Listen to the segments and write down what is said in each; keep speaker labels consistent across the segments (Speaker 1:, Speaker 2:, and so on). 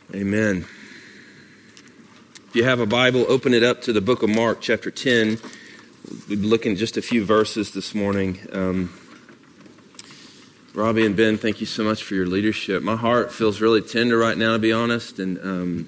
Speaker 1: Amen. If you have a Bible, open it up to the book of Mark, chapter 10. We'll be looking at just a few verses this morning. Robbie and Ben, thank you so much for your leadership. My heart feels really tender right now, to be honest. And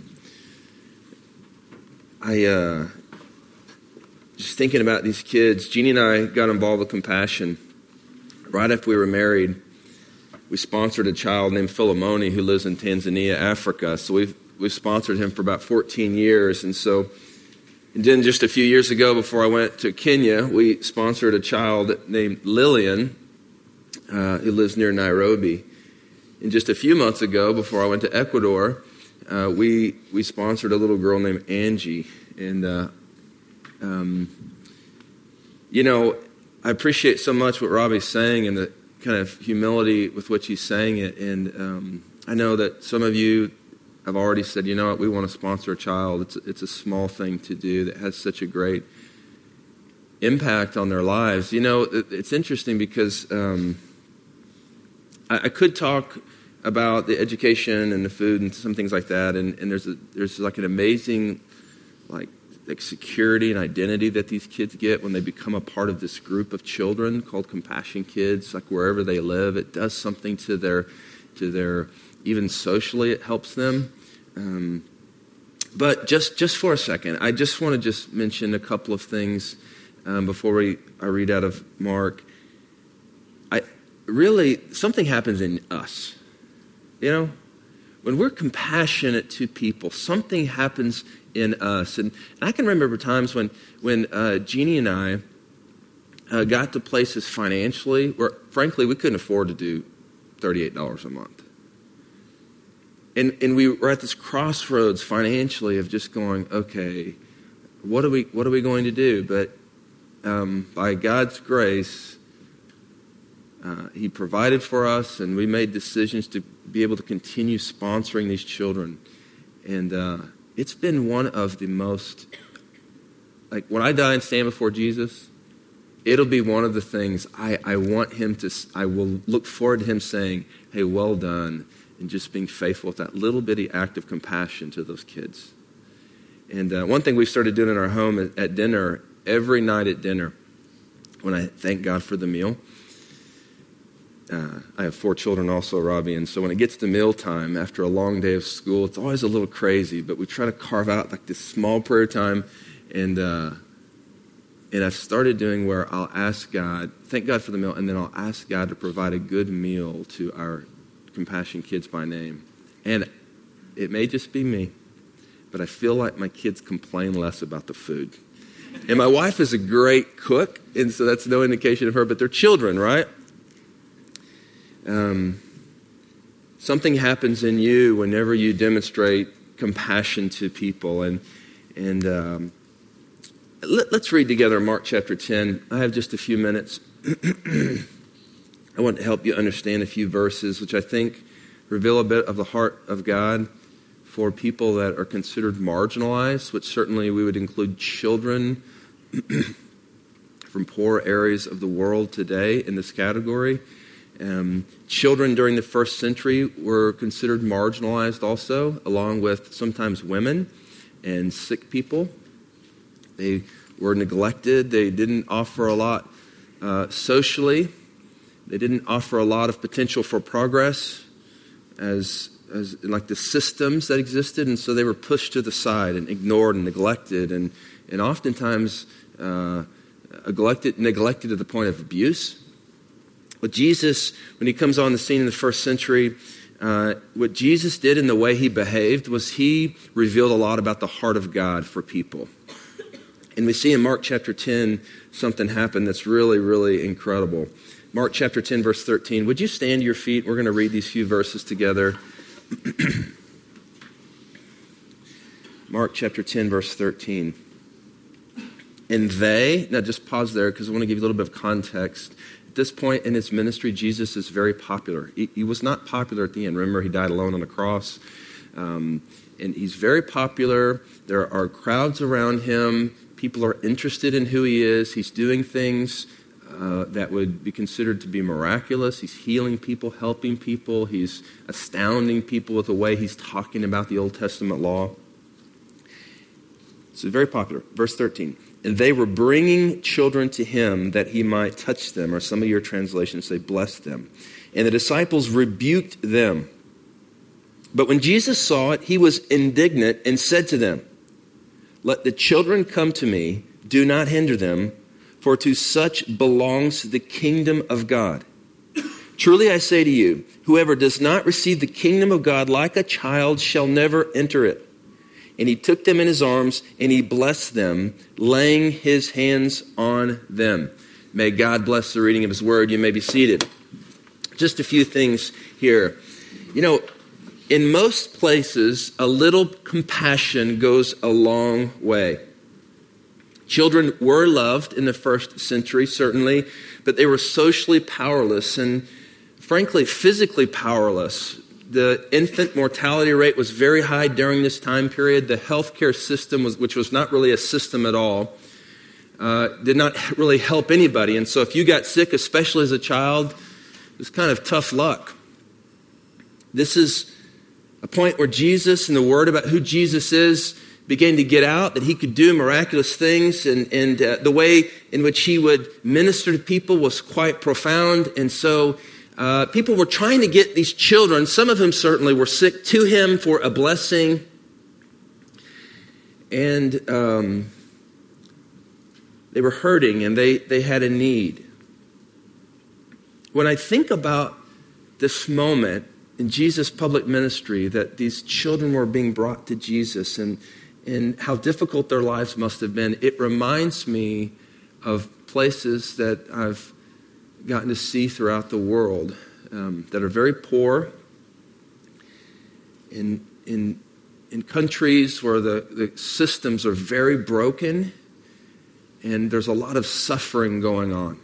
Speaker 1: just thinking about these kids. Jeannie and I got involved with Compassion right after we were married. We sponsored a child named Philemoni who lives in Tanzania, Africa. So we've sponsored him for about 14 years. And then just a few years ago, before I went to Kenya, we sponsored a child named Lillian, who lives near Nairobi. And just a few months ago, before I went to Ecuador, we sponsored a little girl named Angie. And, I appreciate so much what Robbie's saying and the kind of humility with which he's saying it. And I know that some of you have already said, you know what, we want to sponsor a child. It's a small thing to do that has such a great impact on their lives. You know, it's interesting because I could talk about the education and the food and some things like that, and there's like an amazing like security and identity that these kids get when they become a part of this group of children called Compassion Kids. Like wherever they live, it does something to their even socially it helps them. But just for a second, I just want to just mention a couple of things before I read out of Mark. Something happens in us, you know? When we're compassionate to people, something happens in us. And I can remember times when Jeannie and I got to places financially where, frankly, we couldn't afford to do $38 a month. And we were at this crossroads financially of just going, okay, what are we going to do? But by God's grace, He provided for us, and we made decisions to be able to continue sponsoring these children. And it's been one of the most, like when I die and stand before Jesus, it'll be one of the things I will look forward to Him saying, hey, well done, and just being faithful with that little bitty act of compassion to those kids. And one thing we started doing in our home at dinner, every night at dinner, when I thank God for the meal, I have 4 children also, Robbie, and so when it gets to meal time, after a long day of school, it's always a little crazy, but we try to carve out like this small prayer time, and I've started doing where I'll ask God, thank God for the meal, and then I'll ask God to provide a good meal to our Compassion Kids by name. And it may just be me, but I feel like my kids complain less about the food. And my wife is a great cook, and so that's no indication of her, but they're children, right? Something happens in you whenever you demonstrate compassion to people. And let's read together Mark chapter 10. I have just a few minutes. I want to help you understand a few verses which I think reveal a bit of the heart of God for people that are considered marginalized, which certainly we would include children from poor areas of the world today in this category. Children during the first century were considered marginalized also, along with sometimes women and sick people. They were neglected. They didn't offer a lot socially. They didn't offer a lot of potential for progress as like the systems that existed, and so they were pushed to the side and ignored and neglected, and oftentimes neglected to the point of abuse. But Jesus, when He comes on the scene in the first century, what Jesus did in the way He behaved was He revealed a lot about the heart of God for people. And we see in Mark chapter 10 something happen that's really, really incredible. Mark chapter 10, verse 13. Would you stand to your feet? We're going to read these few verses together. Mark chapter 10, verse 13. Now just pause there because I want to give you a little bit of context. At this point in His ministry, Jesus is very popular. He was not popular at the end. Remember, He died alone on the cross. And He's very popular. There are crowds around Him. People are interested in who He is. He's doing things that would be considered to be miraculous. He's healing people, helping people. He's astounding people with the way he's talking about the Old Testament law. So very popular. Verse 13. And they were bringing children to him that he might touch them, or some of your translations say bless them. And the disciples rebuked them. But when Jesus saw it, he was indignant and said to them, let the children come to me, do not hinder them, for to such belongs the kingdom of God. Truly I say to you, whoever does not receive the kingdom of God like a child shall never enter it. And he took them in his arms, and he blessed them, laying his hands on them. May God bless the reading of his word. You may be seated. Just a few things here. You know, in most places, a little compassion goes a long way. Children were loved in the first century, certainly, but they were socially powerless and, frankly, physically powerless. The infant mortality rate was very high during this time period. The healthcare system, which was not really a system at all, did not really help anybody. And so if you got sick, especially as a child, it was kind of tough luck. This is a point where Jesus and the word about who Jesus is began to get out, that he could do miraculous things, and the way in which he would minister to people was quite profound. And so people were trying to get these children, some of whom certainly were sick, to him for a blessing. And they were hurting, and they had a need. When I think about this moment in Jesus' public ministry, that these children were being brought to Jesus and how difficult their lives must have been, it reminds me of places that I've gotten to see throughout the world that are very poor, in countries where the systems are very broken, and there's a lot of suffering going on.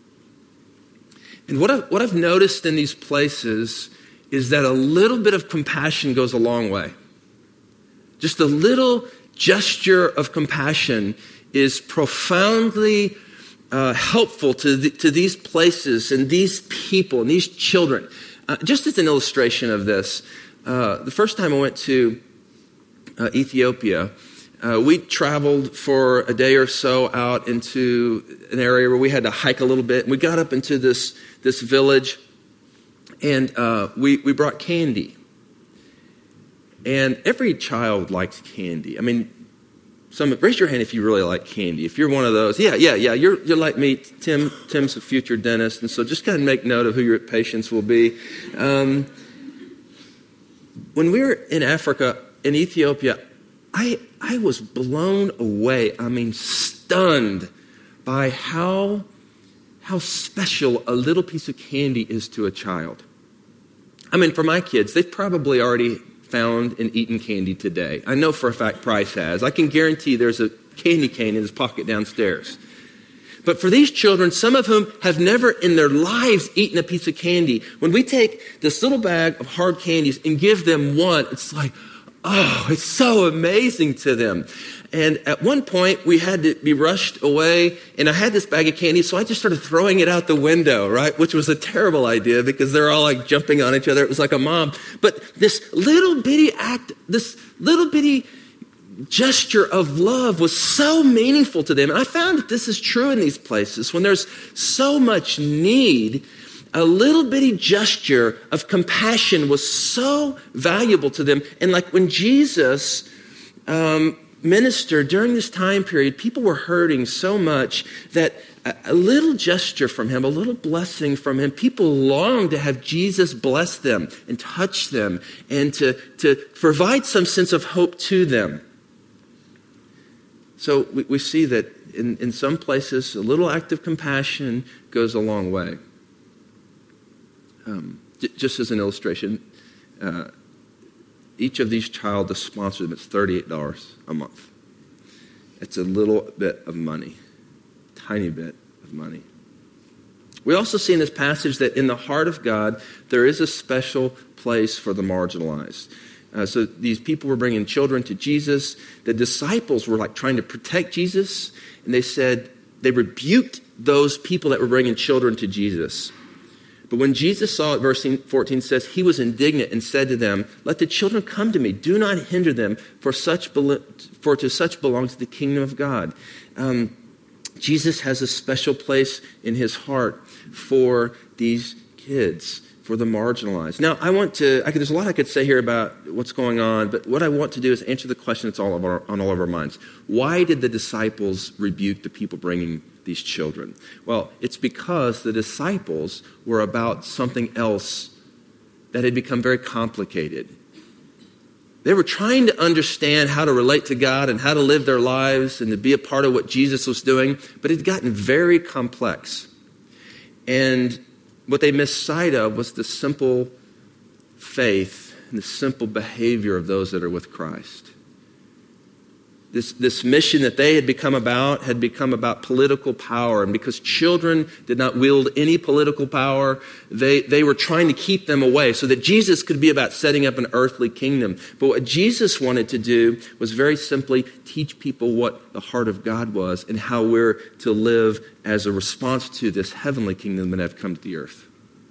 Speaker 1: And what I've noticed in these places is that a little bit of compassion goes a long way. Just a little gesture of compassion is profoundly helpful to these places and these people and these children. Just as an illustration of this, the first time I went to Ethiopia, we traveled for a day or so out into an area where we had to hike a little bit. And we got up into this village, and we brought candy. And every child likes candy. I mean, raise your hand if you really like candy. If you're one of those, yeah. You're like me. Tim's a future dentist, and so just kind of make note of who your patients will be. When we were in Africa, in Ethiopia, I was blown away. I mean, stunned by how special a little piece of candy is to a child. I mean, for my kids, they've probably already found and eaten candy today. I know for a fact Price has. I can guarantee there's a candy cane in his pocket downstairs. But for these children, some of whom have never in their lives eaten a piece of candy, when we take this little bag of hard candies and give them one, it's like, oh, it's so amazing to them. And at one point, we had to be rushed away, and I had this bag of candy, so I just started throwing it out the window, right? Which was a terrible idea because they're all like jumping on each other. It was like a mob. But this little bitty act, this little bitty gesture of love was so meaningful to them. And I found that this is true in these places. When there's so much need, a little bitty gesture of compassion was so valuable to them. And like when Jesus ministered during this time period, people were hurting so much that a little gesture from him, a little blessing from him, people longed to have Jesus bless them and touch them and to provide some sense of hope to them. So we see that in some places, a little act of compassion goes a long way. Just as an illustration, each of these child to sponsor them, it's $38 a month. It's a little bit of money, tiny bit of money. We also see in this passage that in the heart of God, there is a special place for the marginalized. So these people were bringing children to Jesus. The disciples were like trying to protect Jesus, and they rebuked those people that were bringing children to Jesus. But when Jesus saw it, verse 14 says, he was indignant and said to them, let the children come to me. Do not hinder them, for to such belongs the kingdom of God. Jesus has a special place in his heart for these kids, for the marginalized. Now, there's a lot I could say here about what's going on, but what I want to do is answer the question that's on all of our minds. Why did the disciples rebuke the people bringing these children? Well, it's because the disciples were about something else that had become very complicated. They were trying to understand how to relate to God and how to live their lives and to be a part of what Jesus was doing, but it had gotten very complex. And what they missed sight of was the simple faith and the simple behavior of those that are with Christ. This mission that they had become about political power. And because children did not wield any political power, they were trying to keep them away so that Jesus could be about setting up an earthly kingdom. But what Jesus wanted to do was very simply teach people what the heart of God was and how we're to live as a response to this heavenly kingdom that have come to the earth.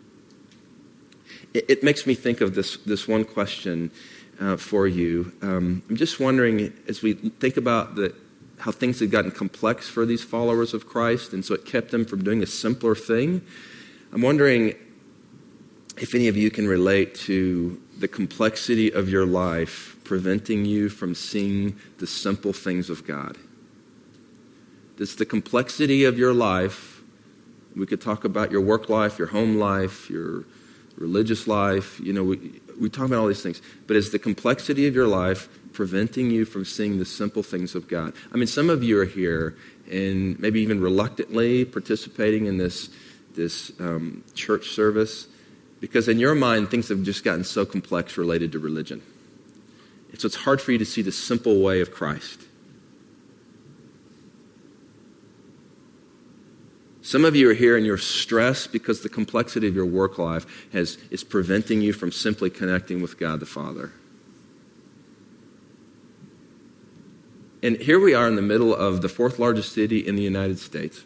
Speaker 1: It makes me think of this one question for you. I'm just wondering, as we think about how things had gotten complex for these followers of Christ, and so it kept them from doing a simpler thing, I'm wondering if any of you can relate to the complexity of your life preventing you from seeing the simple things of God. Does the complexity of your life, we could talk about your work life, your home life, your religious life, we talk about all these things, but is the complexity of your life preventing you from seeing the simple things of God? I mean, some of you are here and maybe even reluctantly participating in this church service because in your mind, things have just gotten so complex related to religion. And so it's hard for you to see the simple way of Christ. Some of you are here and you're stressed because the complexity of your work life is preventing you from simply connecting with God the Father. And here we are in the middle of the fourth largest city in the United States,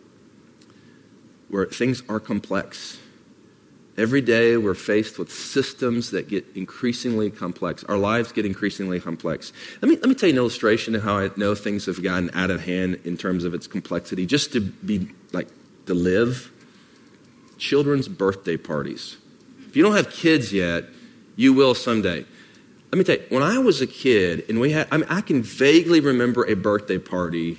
Speaker 1: where things are complex. Every day we're faced with systems that get increasingly complex. Our lives get increasingly complex. Let me tell you an illustration of how I know things have gotten out of hand in terms of its complexity. Just to live. Children's birthday parties. If you don't have kids yet, you will someday. Let me tell you, when I was a kid, and I can vaguely remember a birthday party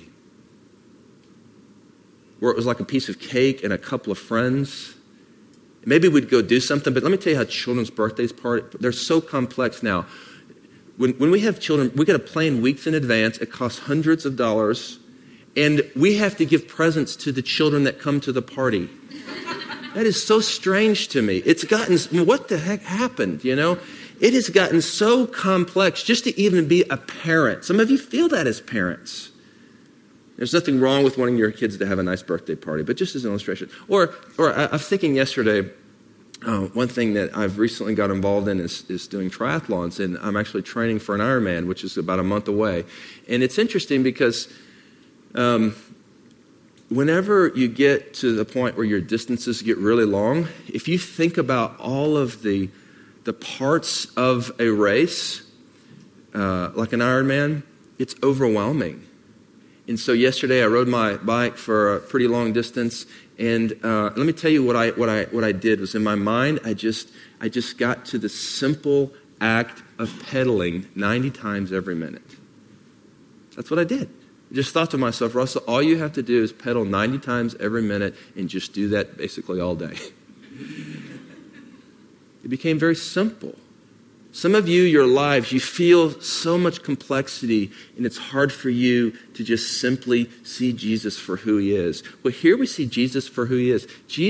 Speaker 1: where it was like a piece of cake and a couple of friends. Maybe we'd go do something, but let me tell you how children's birthdays party, they're so complex now. When we have children, we got to plan weeks in advance. It costs hundreds of dollars, and we have to give presents to the children that come to the party. That is so strange to me. What the heck happened, It has gotten so complex just to even be a parent. Some of you feel that as parents. There's nothing wrong with wanting your kids to have a nice birthday party, but just as an illustration. Or I was thinking yesterday, one thing that I've recently got involved in is doing triathlons, and I'm actually training for an Ironman, which is about a month away. And it's interesting because whenever you get to the point where your distances get really long, if you think about all of the parts of a race, like an Ironman, it's overwhelming. And so yesterday I rode my bike for a pretty long distance, and let me tell you what I did was in my mind I just got to the simple act of pedaling 90 times every minute. That's what I did. I just thought to myself, Russell, all you have to do is pedal 90 times every minute and just do that basically all day. It became very simple. Some of you, your lives, you feel so much complexity, and it's hard for you to just simply see Jesus for who he is. Well, here we see Jesus for who he is.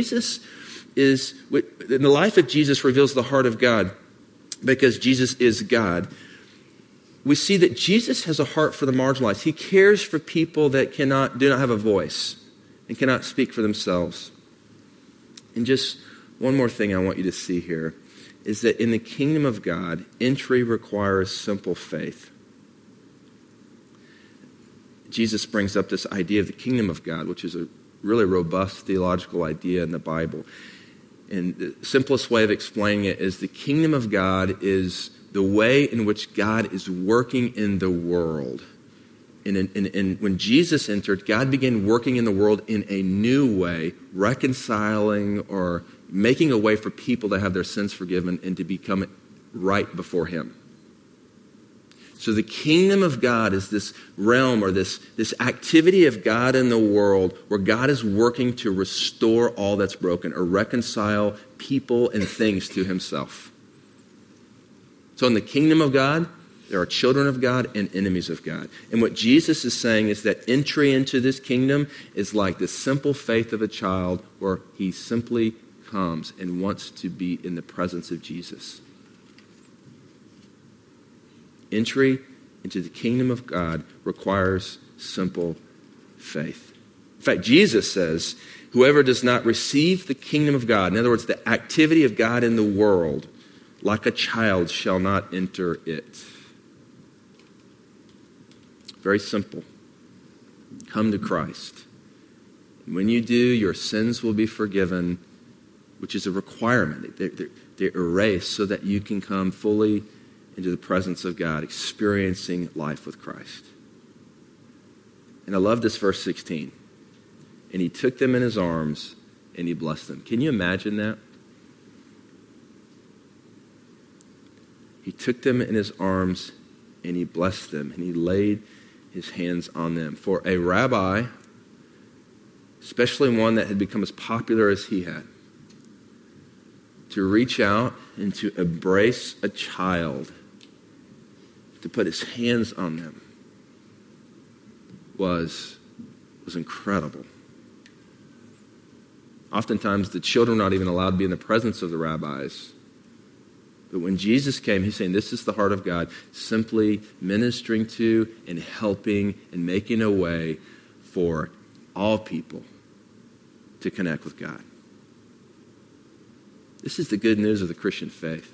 Speaker 1: In the life of Jesus reveals the heart of God because Jesus is God. We see that Jesus has a heart for the marginalized. He cares for people that do not have a voice and cannot speak for themselves. And just one more thing I want you to see here is that in the kingdom of God, entry requires simple faith. Jesus brings up this idea of the kingdom of God, which is really robust theological idea in the Bible. And the simplest way of explaining it is the kingdom of God is the way in which God is working in the world. And when Jesus entered, God began working in the world in a new way, reconciling or making a way for people to have their sins forgiven and to become right before him. So the kingdom of God is this realm or this activity of God in the world where God is working to restore all that's broken or reconcile people and things to himself. So in the kingdom of God, there are children of God and enemies of God. And what Jesus is saying is that entry into this kingdom is like the simple faith of a child where he simply comes and wants to be in the presence of Jesus. Entry into the kingdom of God requires simple faith. In fact, Jesus says, whoever does not receive the kingdom of God, in other words, the activity of God in the world, like a child shall not enter it. Very simple. Come to Christ. And when you do, your sins will be forgiven, which is a requirement. They're erased so that you can come fully into the presence of God, experiencing life with Christ. And I love this verse 16. And he took them in his arms and he blessed them. Can you imagine that? He took them in his arms and he blessed them and he laid his hands on them. For a rabbi, especially one that had become as popular as he had, to reach out and to embrace a child, to put his hands on them, was incredible. Oftentimes, the children are not even allowed to be in the presence of the rabbis. But when Jesus came, he's saying, this is the heart of God, simply ministering to and helping and making a way for all people to connect with God. This is the good news of the Christian faith.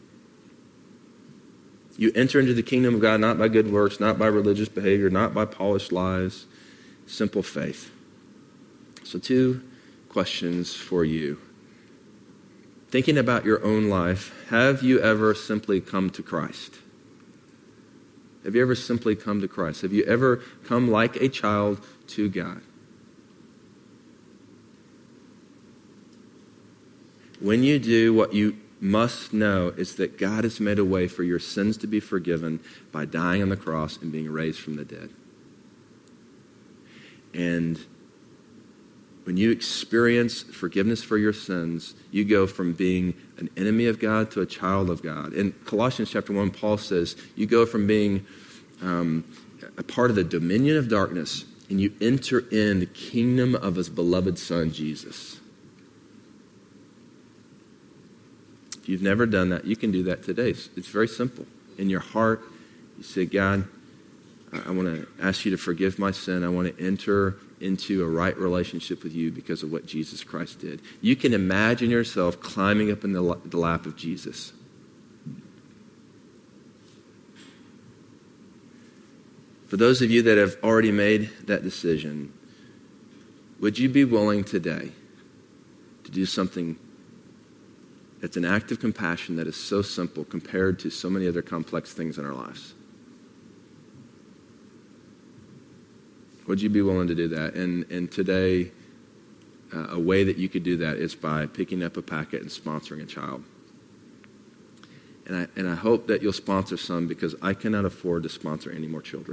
Speaker 1: You enter into the kingdom of God not by good works, not by religious behavior, not by polished lies, simple faith. So 2 questions for you. Thinking about your own life, have you ever simply come to Christ? Have you ever simply come to Christ? Have you ever come like a child to God? When you do, what you must know is that God has made a way for your sins to be forgiven by dying on the cross and being raised from the dead. And when you experience forgiveness for your sins, you go from being an enemy of God to a child of God. In Colossians chapter 1, Paul says, you go from being a part of the dominion of darkness, and you enter in the kingdom of his beloved Son, Jesus. If you've never done that, you can do that today. It's very simple. In your heart, you say, God, I want to ask you to forgive my sin. I want to enter into a right relationship with you because of what Jesus Christ did. You can imagine yourself climbing up in the lap of Jesus. For those of you that have already made that decision, would you be willing today to do something that's an act of compassion that is so simple compared to so many other complex things in our lives? Would you be willing to do that? And today, a way that you could do that is by picking up a packet and sponsoring a child. And I hope that you'll sponsor some because I cannot afford to sponsor any more children.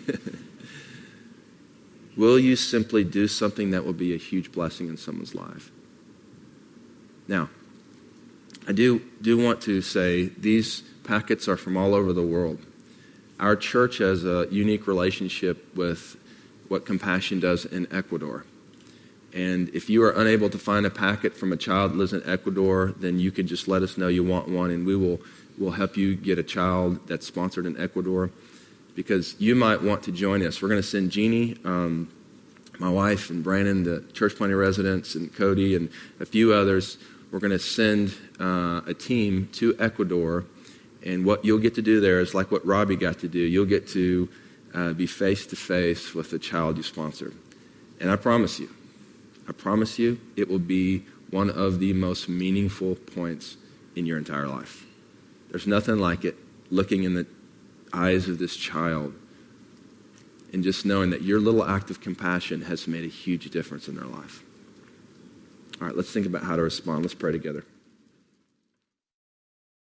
Speaker 1: Will you simply do something that will be a huge blessing in someone's life? Now, I do want to say these packets are from all over the world. Our church has a unique relationship with what Compassion does in Ecuador. And if you are unable to find a packet from a child that lives in Ecuador, then you can just let us know you want one, and we'll help you get a child that's sponsored in Ecuador, because you might want to join us. We're going to send Jeannie, my wife, and Brandon, the church planting residents, and Cody, and a few others. We're going to send a team to Ecuador, and what you'll get to do there is like what Robbie got to do. You'll get to be face-to-face with the child you sponsored. And I promise you, I promise you, it will be one of the most meaningful points in your entire life. There's nothing like it, looking in the eyes of this child and just knowing that your little act of compassion has made a huge difference in their life. All right, let's think about how to respond. Let's pray together.